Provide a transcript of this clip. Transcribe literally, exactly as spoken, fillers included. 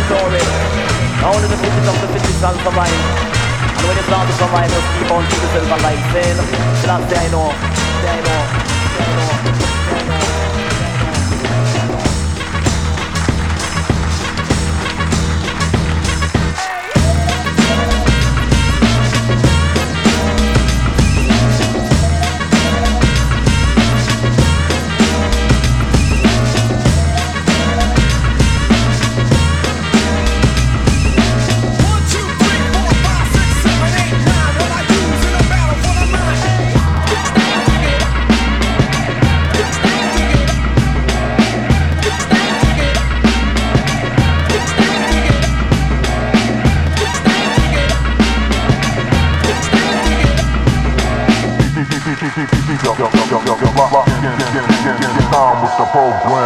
story. Only the fittest of the fittest shall survive. And when you start to survive, just keep on keep yourself alive. Saying, shall I say I know, say I know, say I know, say I know. Time with the program.